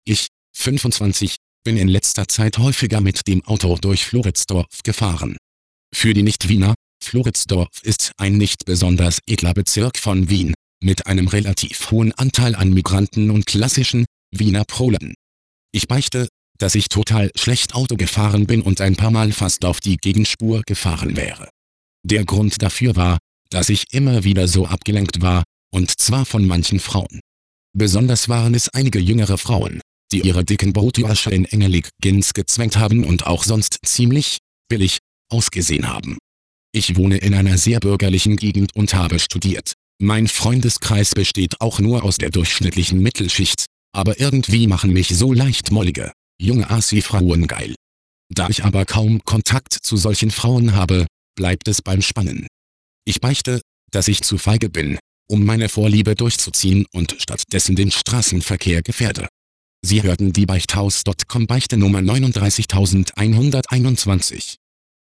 Ich, 25, bin in letzter Zeit häufiger mit dem Auto durch Floridsdorf gefahren. Für die Nicht-Wiener, Floridsdorf ist ein nicht besonders edler Bezirk von Wien, mit einem relativ hohen Anteil an Migranten und klassischen Wiener Prolen. Ich beichte, dass ich total schlecht Auto gefahren bin und ein paar Mal fast auf die Gegenspur gefahren wäre. Der Grund dafür war, dass ich immer wieder so abgelenkt war, und zwar von manchen Frauen. Besonders waren es einige jüngere Frauen, die ihre dicken Brotjosche in enge Leggings gezwängt haben und auch sonst ziemlich billig ausgesehen haben. Ich wohne in einer sehr bürgerlichen Gegend und habe studiert. Mein Freundeskreis besteht auch nur aus der durchschnittlichen Mittelschicht, aber irgendwie machen mich so leicht mollige, junge Assi-Frauen geil. Da ich aber kaum Kontakt zu solchen Frauen habe, bleibt es beim Spannen. Ich beichte, dass ich zu feige bin, um meine Vorliebe durchzuziehen und stattdessen den Straßenverkehr gefährde. Sie hörten die Beichthaus.com Beichte Nummer 39121.